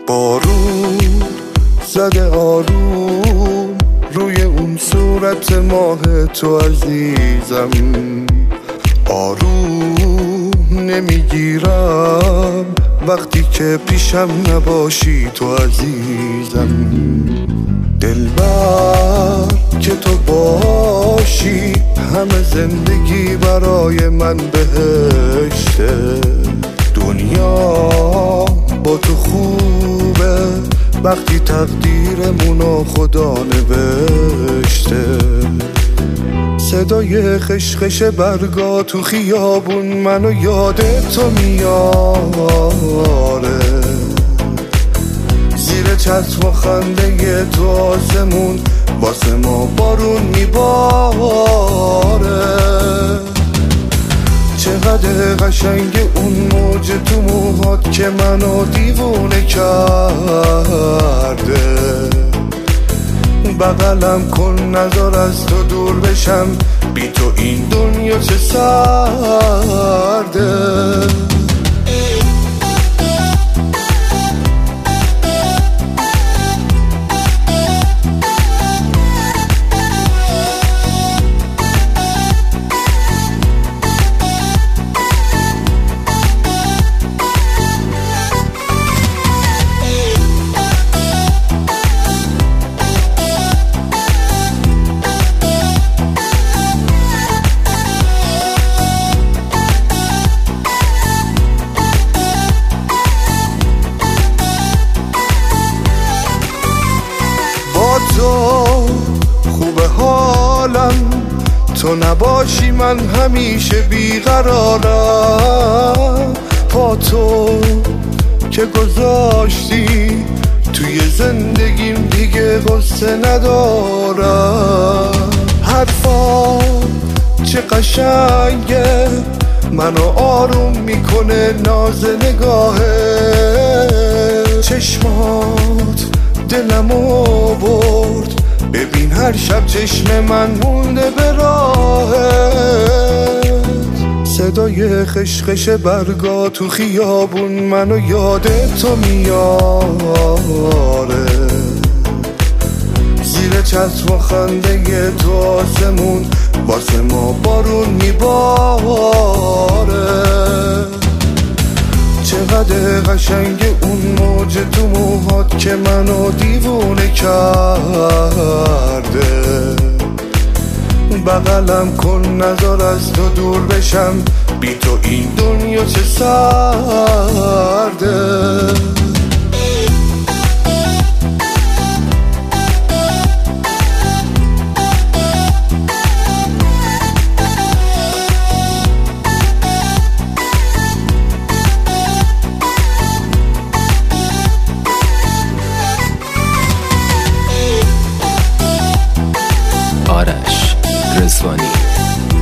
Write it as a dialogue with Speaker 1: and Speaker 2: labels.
Speaker 1: بارون زده آروم روی اون صورت ماه تو عزیزم، آروم نمیگیرم وقتی که پیشم نباشی تو عزیزم. دلبر که تو باشی همه زندگی برای من بهشته، دنیا با تو خوبه وقتی تقدیرمونو خدا نوشته. صدای خشخش برگا تو خیابون منو یاد تو میاره، زیر چتر و خنده تو آسمون واسه ما بارون میباره. چقدر قشنگ اون موج تو موهات که منو دیوونه کرده. بغلم کن نذار از تو دور بشم، بی تو این دنیا چه سرده. تو خوبه حالم، تو نباشی من همیشه بیقرارم. پا تو که گذاشتی توی زندگیم دیگه قصه ندارم. حرفا چه قشنگه منو آروم میکنه ناز نگاهه. چشمات دلمو برد، ببین هر شب چشم من مونده به راهت. صدای خشخش برگا تو خیابون منو یاد تو میاره، زیر چتر و خنده تو آسمون واسه ما بارون میباره. چقدر قشنگ اون موج تو موهات که منو دیوونه کرده. بغلم کن نذار از تو دور بشم، بی تو این دنیا چه سرده.
Speaker 2: آرش رضوانی.